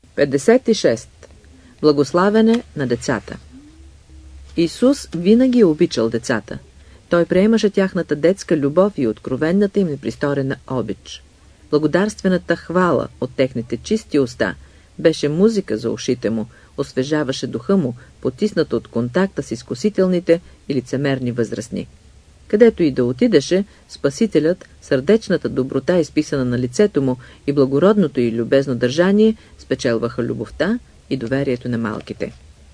56. Благославяне на децата. Исус винаги е обичал децата. Той приемаше тяхната детска любов и откровенната им непристорена обич. Благодарствената хвала от техните чисти уста беше музика за ушите му, освежаваше духа му, потисната от контакта с изкусителните и лицемерни възрастни. Където и да отидеше, Спасителят, сърдечната доброта, изписана на лицето му, и благородното и любезно държание спечелваха любовта и доверието на малките.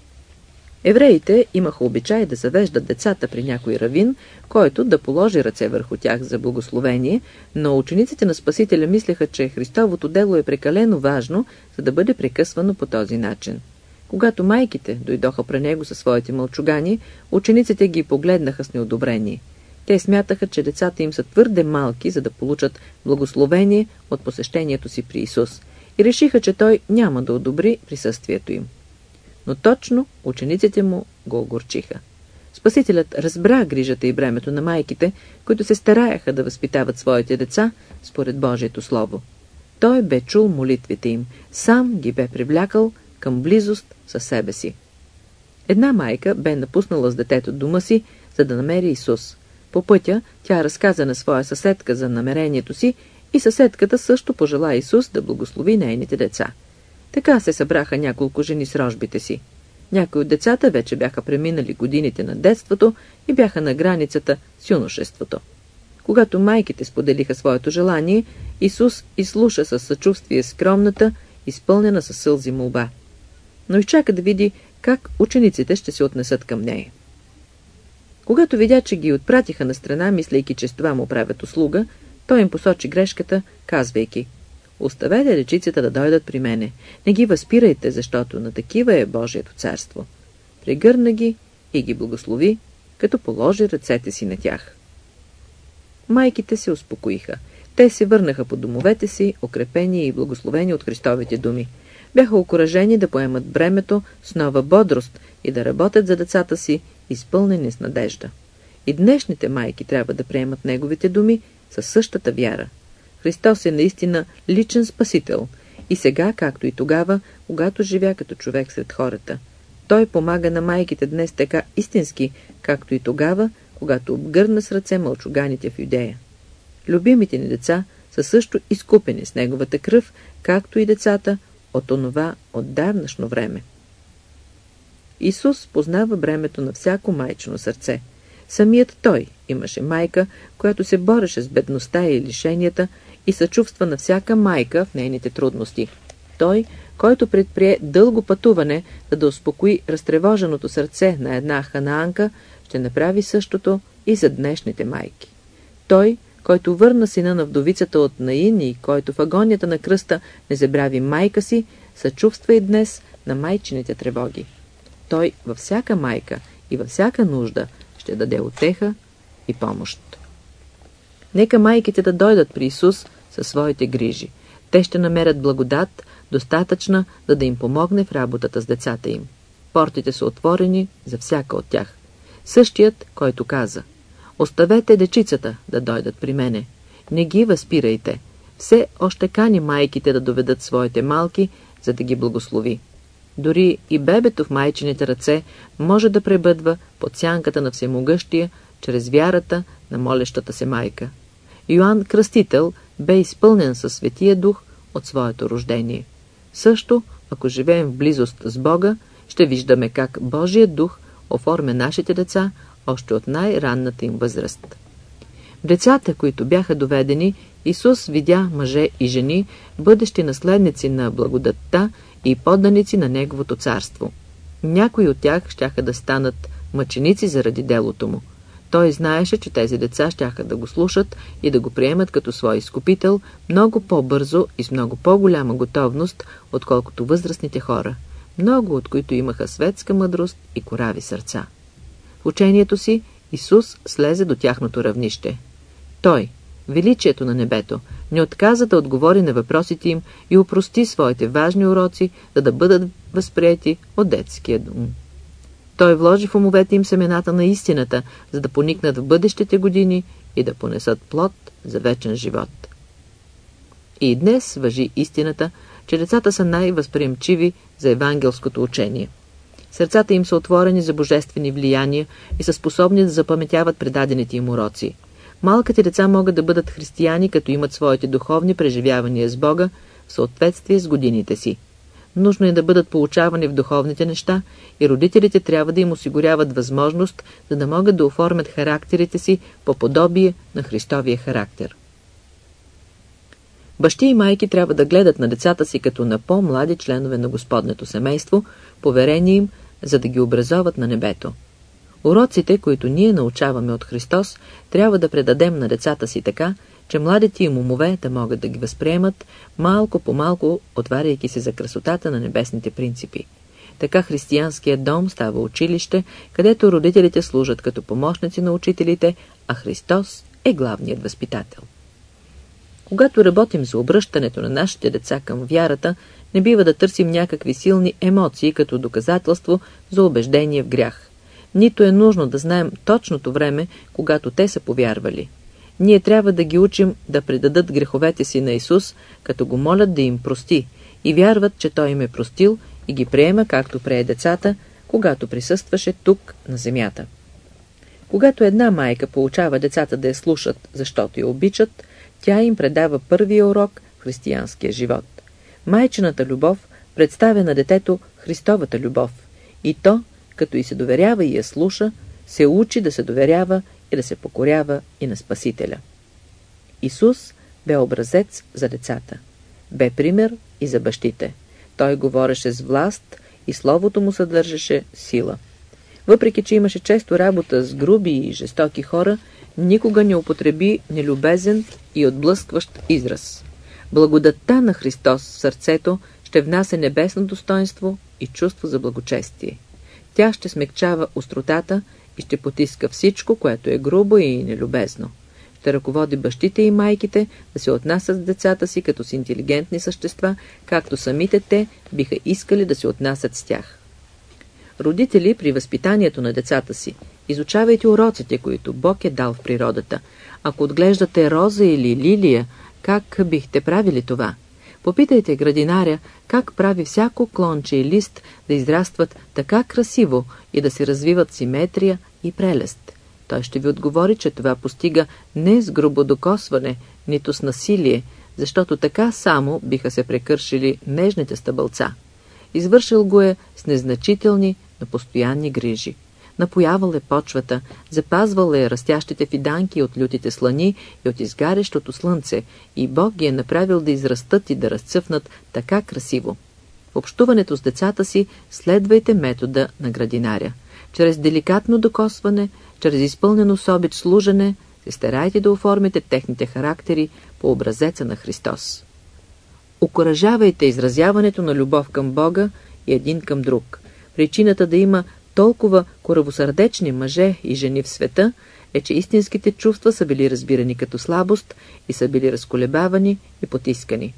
Евреите имаха обичай да завеждат децата при някой равин, който да положи ръце върху тях за благословение, но учениците на Спасителя мислеха, че Христовото дело е прекалено важно, за да бъде прекъсвано по този начин. Когато майките дойдоха при него със своите мълчугани, учениците ги погледнаха с неодобрение. Те смятаха, че децата им са твърде малки, за да получат благословение от посещението си при Исус, и решиха, че той няма да одобри присъствието им. Но точно учениците му го огорчиха. Спасителят разбра грижата и бремето на майките, които се стараяха да възпитават своите деца според Божието Слово. Той бе чул молитвите им, сам ги бе привлякал към близост със себе си. Една майка бе напуснала с детето дома си, за да намери Исус. По пътя тя разказа на своя съседка за намерението си и съседката също пожела Исус да благослови нейните деца. Така се събраха няколко жени с рожбите си. Някои от децата вече бяха преминали годините на детството и бяха на границата с юношеството. Когато майките споделиха своето желание, Исус изслуша със съчувствие скромната, изпълнена със сълзи молба. Но изчака да види как учениците ще се отнесат към нея. Когато видя, че ги отпратиха на страна, мислейки, че с това му правят услуга, той им посочи грешката, казвайки: „Оставете дечицата да дойдат при мене. Не ги възпирайте, защото на такива е Божието царство.“ Прегърна ги и ги благослови, като положи ръцете си на тях. Майките се успокоиха. Те се върнаха по домовете си, окрепени и благословени от Христовите думи. Бяха окуражени да поемат бремето с нова бодрост и да работят за децата си, изпълнени с надежда. И днешните майки трябва да приемат неговите думи със същата вяра. Христос е наистина личен спасител и сега, както и тогава, когато живя като човек сред хората. Той помага на майките днес така истински, както и тогава, когато обгърна с ръце мълчуганите в Юдея. Любимите ни деца са също изкупени с неговата кръв, както и децата от онова отдавнашно време. Исус познава бремето на всяко майчино сърце. Самият той имаше майка, която се бореше с бедността и лишенията и съчувства на всяка майка в нейните трудности. Той, който предприе дълго пътуване, за да успокои разтревоженото сърце на една ханаанка, ще направи същото и за днешните майки. Той, който върна сина на вдовицата от Наин и който в агонията на кръста не забрави майка си, съчувства и днес на майчините тревоги. Той във всяка майка и във всяка нужда ще даде утеха и помощ. Нека майките да дойдат при Исус със своите грижи. Те ще намерят благодат, достатъчна, да им помогне в работата с децата им. Портите са отворени за всяка от тях. Същият, който каза: „Оставете дечицата да дойдат при мене. Не ги възпирайте“, все още кани майките да доведат своите малки, за да ги благослови. Дори и бебето в майчините ръце може да пребъдва под сянката на Всемогъщия чрез вярата на молещата се майка. Йоан Кръстител бе изпълнен със Светия Дух от своето рождение. Също, ако живеем в близост с Бога, ще виждаме как Божият Дух оформя нашите деца още от най-ранната им възраст. В децата, които бяха доведени, Исус видя мъже и жени, бъдещи наследници на благодатта и подданици на Неговото царство. Някои от тях щяха да станат мъченици заради делото му. Той знаеше, че тези деца щяха да го слушат и да го приемат като свой изкупител много по-бързо и с много по-голяма готовност, отколкото възрастните хора, много от които имаха светска мъдрост и корави сърца. В учението си Исус слезе до тяхното равнище. Той, величието на небето, не отказа да отговори на въпросите им и опрости своите важни уроци, за да бъдат възприети от детския дом. Той вложи в умовете им семената на истината, за да поникнат в бъдещите години и да понесат плод за вечен живот. И днес важи истината, че децата са най-възприемчиви за евангелското учение. Сърцата им са отворени за божествени влияния и са способни да запаметяват предадените им уроци. Малките деца могат да бъдат християни, като имат своите духовни преживявания с Бога в съответствие с годините си. Нужно е да бъдат получавани в духовните неща и родителите трябва да им осигуряват възможност, за да могат да оформят характерите си по подобие на Христовия характер. Бащи и майки трябва да гледат на децата си като на по-млади членове на Господнето семейство, поверени им, за да ги образоват на небето. Уроците, които ние научаваме от Христос, трябва да предадем на децата си така, че младите им умове да могат да ги възприемат, малко по малко отваряйки се за красотата на небесните принципи. Така християнският дом става училище, където родителите служат като помощници на учителите, а Христос е главният възпитател. Когато работим за обръщането на нашите деца към вярата, не бива да търсим някакви силни емоции като доказателство за убеждение в грях. Нито е нужно да знаем точното време, когато те са повярвали. Ние трябва да ги учим да предадат греховете си на Исус, като го молят да им прости и вярват, че Той им е простил и ги приема, както прие децата, когато присъстваше тук на земята. Когато една майка получава децата да я слушат, защото я обичат, тя им предава първия урок в християнския живот. Майчината любов представя на детето Христовата любов и то, като и се доверява и я слуша, се учи да се доверява и да се покорява и на Спасителя. Исус бе образец за децата. Бе пример и за бащите. Той говореше с власт и словото му съдържаше сила. Въпреки че имаше често работа с груби и жестоки хора, никога не употреби нелюбезен и отблъскващ израз. Благодатта на Христос в сърцето ще внася небесно достоинство и чувство за благочестие. Тя ще смекчава остротата и ще потиска всичко, което е грубо и нелюбезно. Ще ръководи бащите и майките да се отнасят с децата си като с интелигентни същества, както самите те биха искали да се отнасят с тях. Родители, при възпитанието на децата си, изучавайте уроците, които Бог е дал в природата. Ако отглеждате роза или лилия, как бихте правили това? Попитайте градинаря как прави всяко клонче и лист да израстват така красиво и да се развиват симетрия и прелест. Той ще ви отговори, че това постига не с грубо докосване, нито с насилие, защото така само биха се прекършили нежните стъбълца. Извършил го е с незначителни, но постоянни грижи. Напоявал е почвата, запазвал е растящите фиданки от лютите слани и от изгарящото слънце, и Бог ги е направил да израстат и да разцъфнат така красиво. В общуването с децата си следвайте метода на градинаря. Чрез деликатно докосване, чрез изпълнено с обич служене, се старайте да оформите техните характери по образеца на Христос. Окуражавайте изразяването на любов към Бога и един към друг. Причината да има толкова коравосърдечни мъже и жени в света е, че истинските чувства са били разбирани като слабост и са били разколебавани и потискани.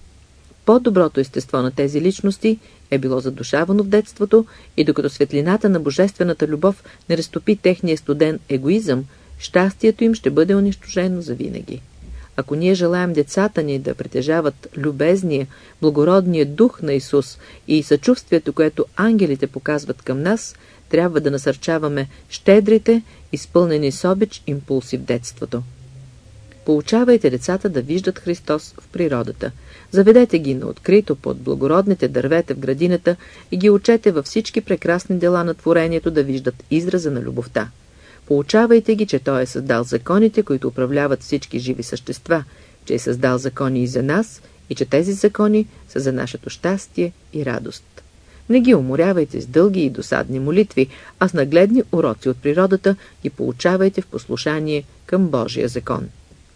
По-доброто естество на тези личности е било задушавано в детството и докато светлината на божествената любов не разтопи техния студен егоизъм, щастието им ще бъде унищожено завинаги. Ако ние желаем децата ни да притежават любезния, благородния дух на Исус и съчувствието, което ангелите показват към нас, трябва да насърчаваме щедрите, изпълнени с обич импулси в детството. Поучавайте децата да виждат Христос в природата. Заведете ги на открито под благородните дървета в градината и ги учете във всички прекрасни дела на творението да виждат израза на любовта. Поучавайте ги, че Той е създал законите, които управляват всички живи същества, че е създал закони и за нас и че тези закони са за нашето щастие и радост. Не ги уморявайте с дълги и досадни молитви, а с нагледни уроци от природата ги поучавайте в послушание към Божия закон.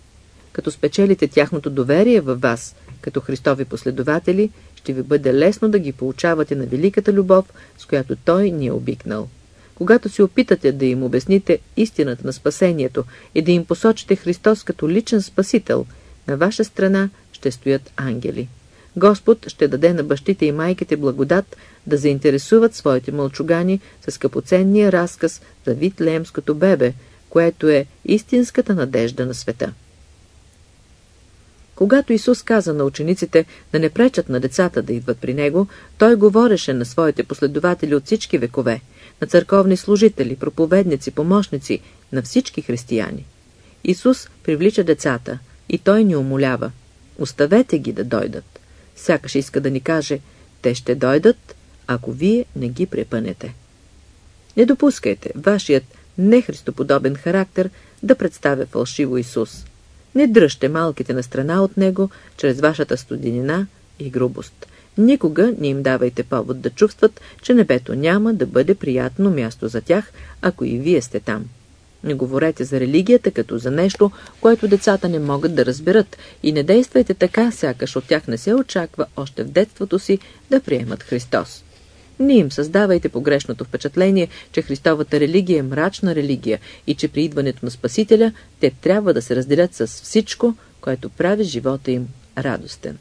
Като спечелите тяхното доверие във вас, като Христови последователи, ще ви бъде лесно да ги поучавате на великата любов, с която Той ни е обикнал. Когато се опитате да им обясните истината на спасението и да им посочите Христос като личен спасител, на ваша страна ще стоят ангели. Господ ще даде на бащите и майките благодат да заинтересуват своите мълчугани с скъпоценния разказ за Витлеемското бебе, което е истинската надежда на света. Когато Исус каза на учениците да не пречат на децата да идват при Него, Той говореше на своите последователи от всички векове, на църковни служители, проповедници, помощници, на всички християни. Исус привлича децата и Той ни умолява: оставете ги да дойдат. Сякаш иска да ни каже: те ще дойдат, ако вие не ги препънете. Не допускайте вашият нехристоподобен характер да представя фалшиво Исус. Не дръжте малките на страна от Него чрез вашата студенина и грубост. Никога не им давайте повод да чувстват, че небето няма да бъде приятно място за тях, ако и вие сте там. Не говорете за религията като за нещо, което децата не могат да разберат, и не действайте така, сякаш от тях не се очаква още в детството си да приемат Христос. Не им създавайте погрешното впечатление, че Христовата религия е мрачна религия и че при идването на Спасителя те трябва да се разделят с всичко, което прави живота им радостен.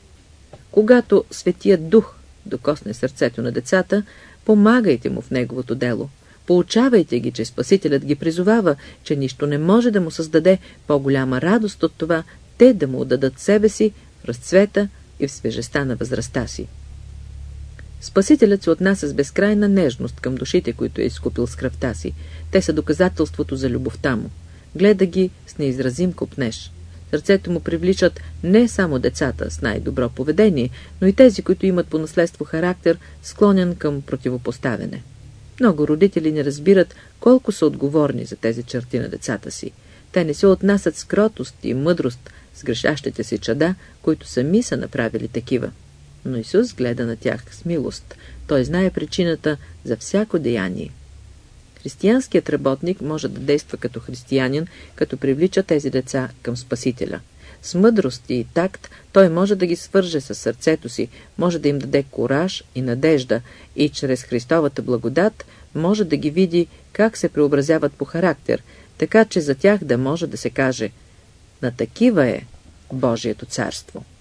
Когато Светият Дух докосне сърцето на децата, помагайте му в неговото дело. Поучавайте ги, че Спасителят ги призовава, че нищо не може да му създаде по-голяма радост от това те да му отдадат себе си в разцвета и в свежестта на възрастта си. Спасителят се отнася с безкрайна нежност към душите, които е изкупил с кръвта си. Те са доказателството за любовта му. Гледа ги с неизразим копнеж. Сърцето му привличат не само децата с най-добро поведение, но и тези, които имат по наследство характер, склонен към противопоставяне. Много родители не разбират колко са отговорни за тези черти на децата си. Те не се отнасят с кротост и мъдрост с грешащите си чада, които сами са направили такива. Но Исус гледа на тях с милост. Той знае причината за всяко деяние. Християнският работник може да действа като християнин, като привлича тези деца към Спасителя. С мъдрост и такт той може да ги свърже със сърцето си, може да им даде кураж и надежда и чрез Христовата благодат може да ги види как се преобразяват по характер, така че за тях да може да се каже: на такива е Божието царство.